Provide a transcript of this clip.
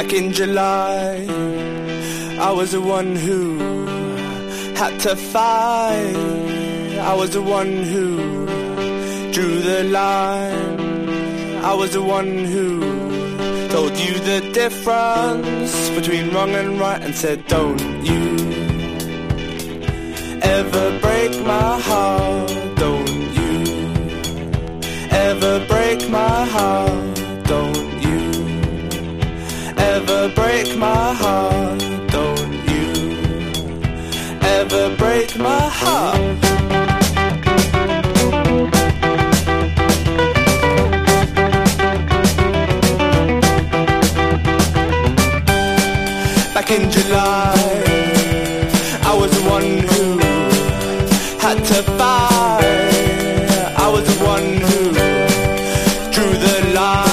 Back in July, I was the one who had to fight. I was the one who drew the line. I was the one who told you the difference between wrong and right, and said don't you ever break my heart. Don't you ever break my heart. Don't you ever break my heart. Don't you ever break my heart. Back in July, I was the one who had to fight. I was the one who drew the line.